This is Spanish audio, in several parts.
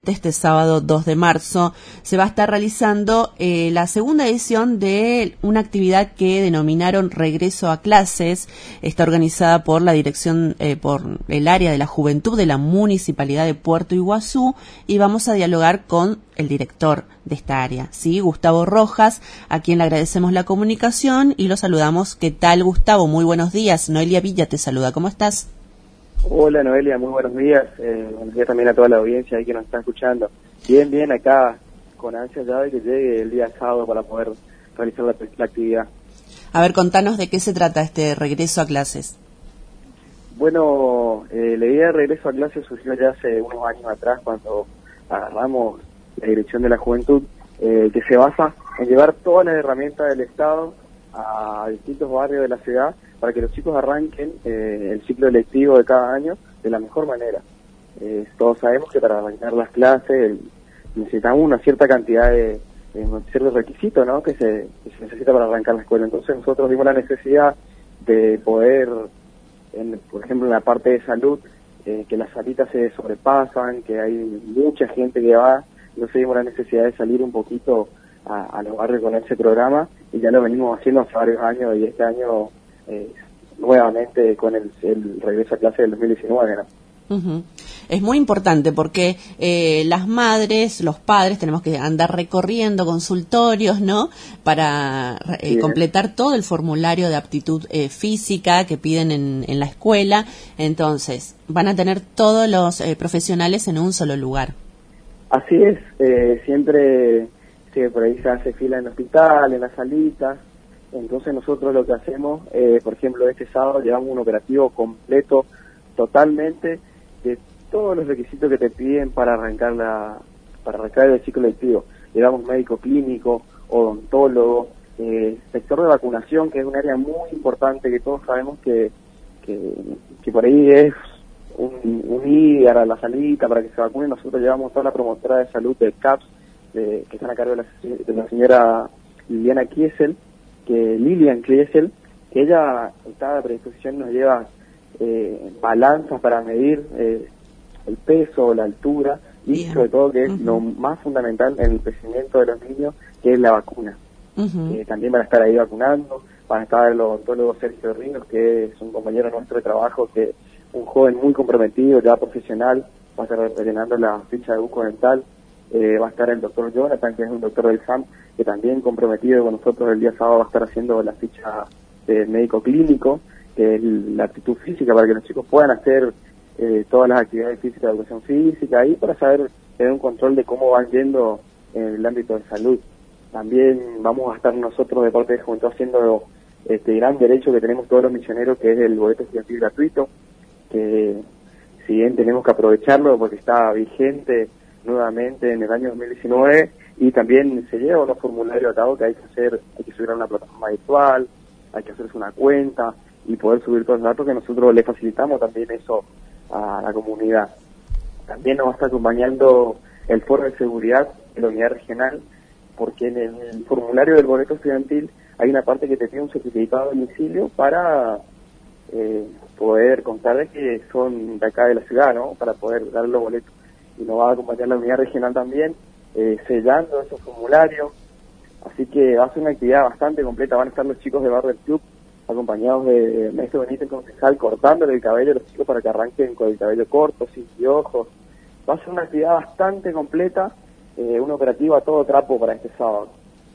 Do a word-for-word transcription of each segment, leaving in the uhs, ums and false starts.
Este, este sábado dos de marzo, se va a estar realizando eh, la segunda edición de una actividad que denominaron Regreso a Clases. Está organizada por la dirección, eh, por el área de la juventud de la Municipalidad de Puerto Iguazú, y vamos a dialogar con el director de esta área, ¿sí? Gustavo Rojas, a quien le agradecemos la comunicación y lo saludamos. ¿Qué tal, Gustavo? Muy buenos días. Noelia Villa te saluda. ¿Cómo estás? Hola, Noelia, muy buenos días. Eh, buenos días también a toda la audiencia ahí que nos está escuchando. Bien, bien, acá con ansia ya de que llegue el día sábado para poder realizar la, la actividad. A ver, contanos de qué se trata este regreso a clases. Bueno, eh, la idea de regreso a clases surgió ya hace unos años atrás cuando agarramos la dirección de la juventud, eh, que se basa en llevar todas las herramientas del Estado a distintos barrios de la ciudad para que los chicos arranquen eh, el ciclo lectivo de cada año de la mejor manera. Eh, todos sabemos que para arrancar las clases el, necesitamos una cierta cantidad de, de un cierto requisito, ¿no?, que se, que se necesita para arrancar la escuela. Entonces nosotros vimos la necesidad de poder, en, por ejemplo, en la parte de salud, eh, que las salitas se sobrepasan, que hay mucha gente que va. Entonces vimos la necesidad de salir un poquito a, a los barrios con ese programa, y ya lo venimos haciendo hace varios años, y este año eh, nuevamente con el, el regreso a clase del dos mil diecinueve, ¿no? Uh-huh. Es muy importante porque eh, las madres, los padres, tenemos que andar recorriendo consultorios, ¿no?, para eh, completar todo el formulario de aptitud eh, física que piden en, en la escuela. Entonces, van a tener todos los eh, profesionales en un solo lugar. Así es, eh, siempre sí, por ahí se hace fila en el hospital, en las salitas. Entonces nosotros lo que hacemos, eh, por ejemplo, este sábado llevamos un operativo completo, totalmente, de todos los requisitos que te piden para arrancar la para arrancar el ciclo lectivo. Llevamos médico clínico, odontólogo, eh, sector de vacunación, que es un área muy importante, que todos sabemos que que, que por ahí es un, un ir a la salita para que se vacunen. Nosotros llevamos toda la promotora de salud del C A P S, de, que están a cargo de la, de la señora Liliana Kiesel, que Lilian Kiesel, que ella en cada predisposición nos lleva eh, balanzas para medir eh, el peso, la altura, y Bien. sobre todo que es uh-huh. lo más fundamental en el crecimiento de los niños, que es la vacuna. Uh-huh. Eh, también van a estar ahí vacunando, van a estar el odontólogo Sergio Rinos, que es un compañero nuestro de trabajo, que un joven muy comprometido, ya profesional, va a estar rellenando la ficha de bucodental. Eh, va a estar el doctor Jonathan, que es un doctor del S A M, que también comprometido con nosotros el día sábado va a estar haciendo la ficha de médico clínico, que es la aptitud física, para que los chicos puedan hacer eh, todas las actividades físicas, de educación física, y para saber, tener un control de cómo van yendo en el ámbito de salud. También vamos a estar nosotros de parte de Juventud haciendo este gran derecho que tenemos todos los misioneros, que es el boleto estudiantil gratuito, que si bien tenemos que aprovecharlo porque está vigente nuevamente en el año dos mil diecinueve, y también se lleva unos formularios a cabo que hay que hacer, hay que subir a una plataforma virtual, hay que hacerse una cuenta y poder subir todos los datos, que nosotros le facilitamos también eso a la comunidad. También nos va a estar acompañando el foro de seguridad de la unidad regional, porque en el formulario del boleto estudiantil hay una parte que te pide un certificado de domicilio para eh, poder contar de que son de acá de la ciudad, ¿no?, para poder dar los boletos. Y nos va a acompañar la unidad regional también, eh, sellando esos formularios. Así que va a ser una actividad bastante completa. Van a estar los chicos de Barrio del Club, acompañados de Maestro Benítez, el concejal, cortándole el cabello a los chicos para que arranquen con el cabello corto, sin piojos. Va a ser una actividad bastante completa, eh, una operativa a todo trapo para este sábado.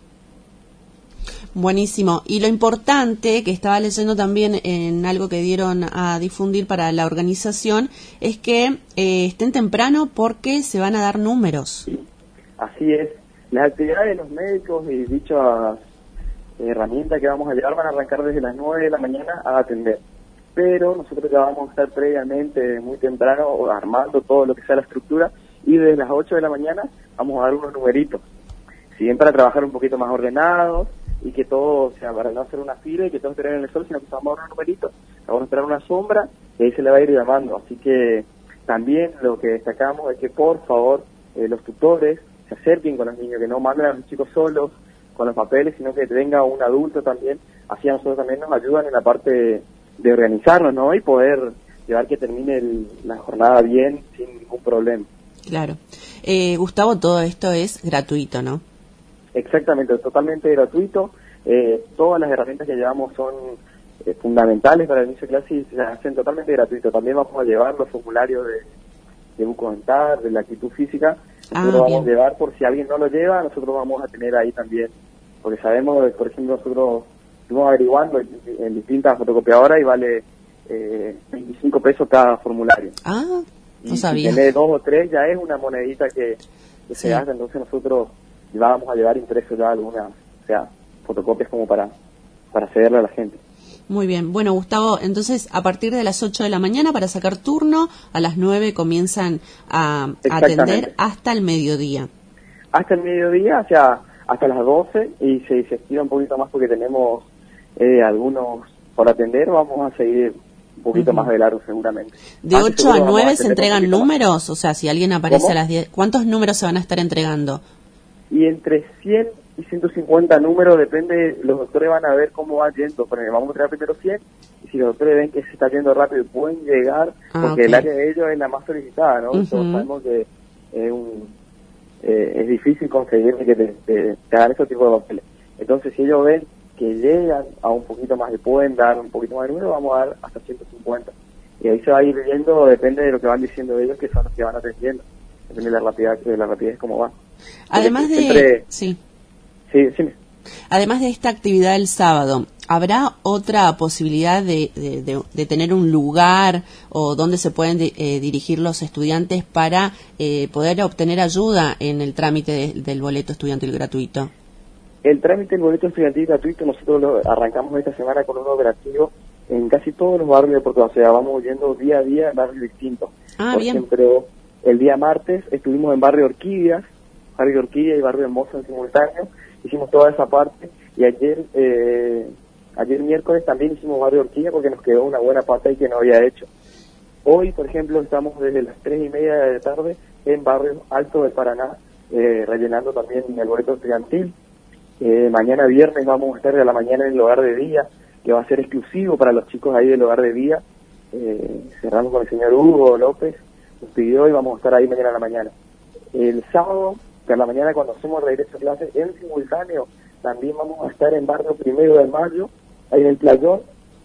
Buenísimo. Y lo importante, que estaba leyendo también en algo que dieron a difundir para la organización, es que eh, estén temprano porque se van a dar números. Así es. Las actividades de los médicos y dichas herramientas que vamos a llevar van a arrancar desde las nueve de la mañana a atender. Pero nosotros ya vamos a estar previamente muy temprano armando todo lo que sea la estructura, y desde las ocho de la mañana vamos a dar unos numeritos. Si bien para trabajar un poquito más ordenados, y que todo, o sea, para no hacer una fila y que todos estén en el sol, sino que vamos a dar unos numeritos, vamos a esperar una sombra y ahí se le va a ir llamando. Así que también lo que destacamos es que por favor eh, los tutores se acerquen con los niños, que no manden a los chicos solos con los papeles, sino que tenga un adulto también. Así a nosotros también nos ayudan en la parte de, de organizarnos, ¿no?, y poder llevar que termine el, la jornada bien, sin ningún problema. Claro. Eh, Gustavo, todo esto es gratuito, ¿no? Exactamente, totalmente gratuito. Eh, todas las herramientas que llevamos son eh, fundamentales para el inicio de clase y se hacen totalmente gratuito. También vamos a llevar los formularios de, de bucodental, de la actitud física. Nosotros Ah, vamos a bien. llevar, por si alguien no lo lleva, nosotros vamos a tener ahí también, porque sabemos, por ejemplo, nosotros estuvimos averiguando en, en distintas fotocopiadoras y vale eh, veinticinco pesos cada formulario. Ah, Y no si sabía. tenés dos o tres ya es una monedita que, que Sí. se gasta, entonces nosotros ya vamos a llevar impreso ya algunas, o sea, fotocopias como para, para cederle a la gente. Muy bien. Bueno, Gustavo, entonces a partir de las ocho de la mañana para sacar turno, a las nueve comienzan a, a atender hasta el mediodía. Hasta el mediodía, o sea, hasta las doce, y se, se estira un poquito más porque tenemos eh, algunos por atender, vamos a seguir un poquito Uh-huh. más de largo seguramente. ¿De Antes ocho a seguro vamos nueve a se atender un entregan poquito más. números? O sea, si alguien aparece ¿Cómo? a las diez, ¿cuántos números se van a estar entregando? Y entre cien y ciento cincuenta números, depende, los doctores van a ver cómo va yendo. Por ejemplo, vamos a entregar primero cien, y si los doctores ven que se está yendo rápido y pueden llegar, Ah, porque okay. el área de ellos es la más solicitada, ¿no? Uh-huh. Todos sabemos que es, un, eh, es difícil conseguir que te, te, te hagan ese tipo de papeles. Entonces, si ellos ven que llegan a un poquito más y pueden dar un poquito más de número, vamos a dar hasta ciento cincuenta. Y ahí se va a ir viendo, depende de lo que van diciendo ellos, que son los que van atendiendo. Depende de la rapidez, de la rapidez cómo va. Además de... Siempre, sí. Sí, sí. Además de esta actividad el sábado, ¿habrá otra posibilidad de, de, de, de tener un lugar o donde se pueden de, eh, dirigir los estudiantes para eh, poder obtener ayuda en el trámite de, del boleto estudiantil gratuito? El trámite del boleto estudiantil gratuito nosotros lo arrancamos esta semana con un operativo en casi todos los barrios de Portugal. O sea, vamos yendo día a día en barrios distintos. Ah, Por bien. ejemplo, el día martes estuvimos en barrio Orquídeas, barrio Orquídea y barrio Hermoso en simultáneo. Hicimos toda esa parte y ayer eh, ayer miércoles también hicimos barrio Orquídea porque nos quedó una buena parte ahí que no había hecho. Hoy, por ejemplo, estamos desde las tres y media de la tarde en barrio Alto del Paraná, eh, rellenando también el boleto estudiantil. Eh, mañana viernes vamos a estar de la mañana en el hogar de día, que va a ser exclusivo para los chicos ahí del hogar de día. Eh, cerramos con el señor Hugo López, nos pidió y vamos a estar ahí mañana a la mañana. El sábado, por la mañana, cuando hacemos regreso a clases, en simultáneo, también vamos a estar en barrio Primero de Mayo, ahí en el Playón,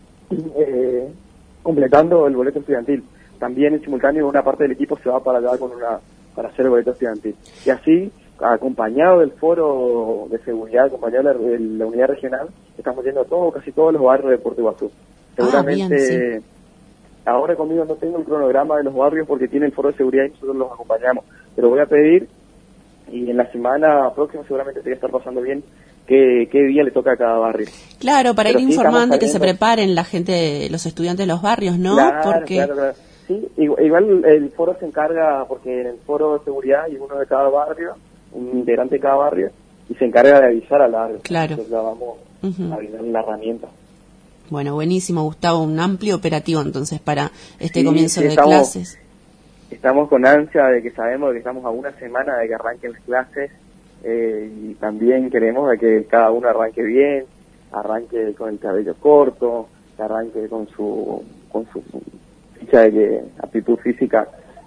eh, completando el boleto estudiantil. También en simultáneo una parte del equipo se va para allá con una para hacer el boleto estudiantil. Y así, acompañado del foro de seguridad, acompañado de la, de la unidad regional, estamos yendo a todo, casi todos los barrios de Puerto Iguazú. Seguramente, Ah, bien, sí. Ahora conmigo no tengo el cronograma de los barrios porque tiene el foro de seguridad y nosotros los acompañamos, pero voy a pedir, y en la semana próxima seguramente te voy a estar pasando bien qué, qué día le toca a cada barrio. Claro, para Pero ir sí, informando y que se saliendo... preparen la gente, los estudiantes de los barrios, ¿no? Claro, Porque... claro, claro. Sí, igual, igual el foro se encarga, porque en el foro de seguridad hay uno de cada barrio, un integrante de cada barrio, y se encarga de avisar al barrio. Claro. Entonces ya vamos Uh-huh. a brindar la herramienta. Bueno, buenísimo, Gustavo, un amplio operativo entonces para este Sí, comienzo sí, de estamos, clases. Estamos con ansia de que sabemos que estamos a una semana de que arranquen las clases, eh, y también queremos de que cada uno arranque bien, arranque con el cabello corto, que arranque con su con su ficha de que aptitud física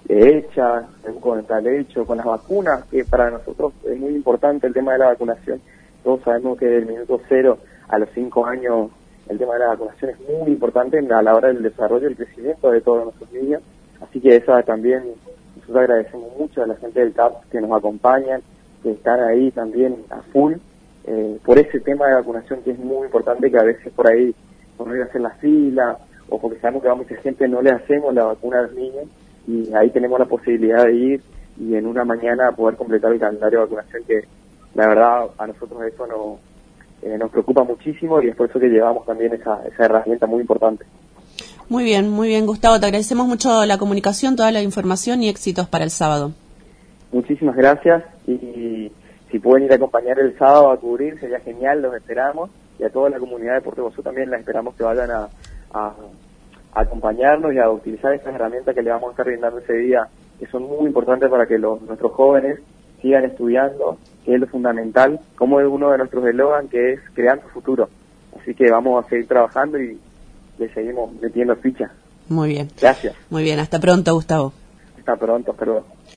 hecha, con el tal hecho, con las vacunas, que para nosotros es muy importante el tema de la vacunación. Todos sabemos que del minuto cero a los cinco años el tema de la vacunación es muy importante a la hora del desarrollo y el crecimiento de todos nuestros niños. Así que esa también, nosotros agradecemos mucho a la gente del C A P que nos acompañan, que están ahí también a full, eh, por ese tema de vacunación que es muy importante, que a veces por ahí, por no ir a hacer la fila, o porque sabemos que a mucha gente no le hacemos la vacuna a los niños, y ahí tenemos la posibilidad de ir y en una mañana poder completar el calendario de vacunación, que la verdad a nosotros eso no, eh, nos preocupa muchísimo, y es por eso que llevamos también esa, esa herramienta muy importante. Muy bien, muy bien, Gustavo, te agradecemos mucho la comunicación, toda la información y éxitos para el sábado. Muchísimas gracias, y si pueden ir a acompañar el sábado a cubrir sería genial, los esperamos, y a toda la comunidad de Puerto Iguazú también la esperamos que vayan a, a, a acompañarnos y a utilizar estas herramientas que le vamos a estar brindando ese día, que son muy importantes para que los, nuestros jóvenes sigan estudiando, que es lo fundamental, como es uno de nuestros eslogan, que es creando futuro. Así que vamos a seguir trabajando y le seguimos metiendo ficha. Muy bien. Gracias. Muy bien, hasta pronto, Gustavo. Hasta pronto, hasta luego.